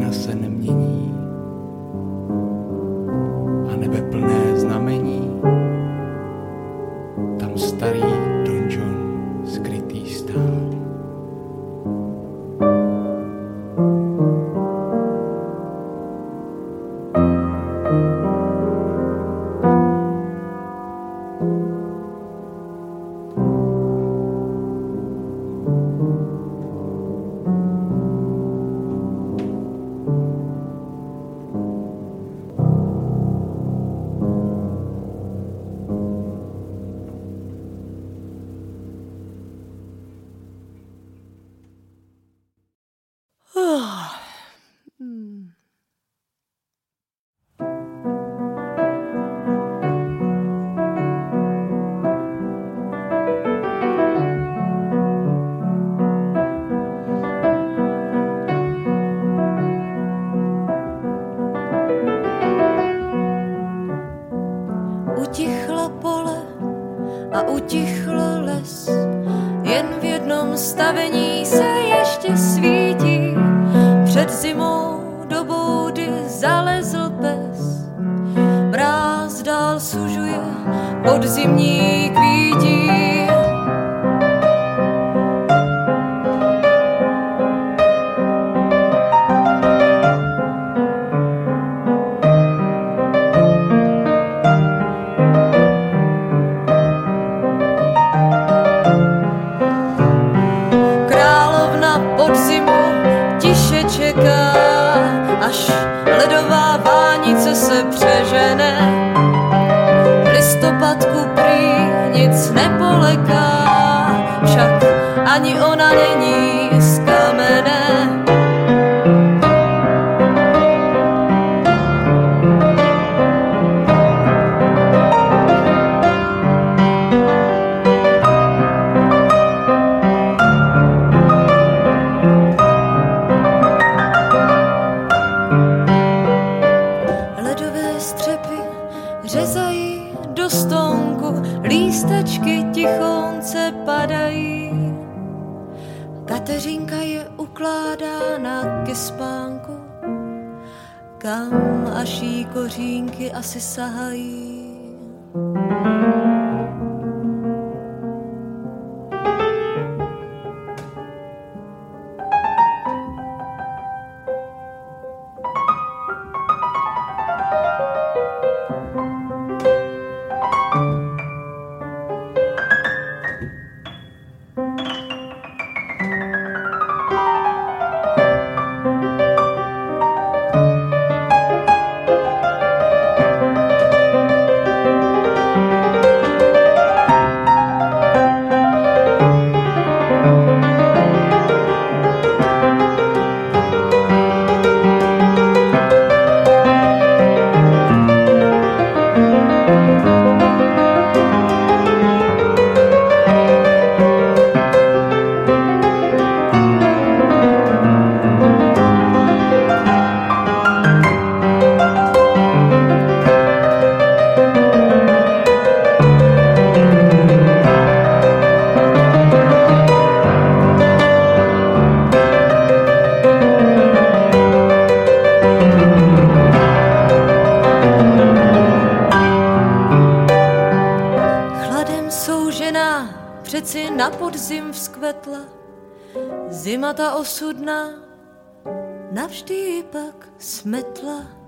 Všechna se nemění a nebe plné znamení, tam starý donžon skrytý stál. Utichla pole a utichl les, jen v jednom stavení se ještě svítí. Před zimou do boudy zalezl pes, mráz dál sužuje podzimní kvítí. Čeká, až ledová vánice se přežene. Listopadku prý nic nepoleká, však ani ona není z kamene. Řezají do stonku, lístečky tichonce padají. Kateřinka je ukládána ke spánku, kam až jí kořínky asi sahají. Přeci na podzim vzkvetla, zima ta osudná navždy pak smetla.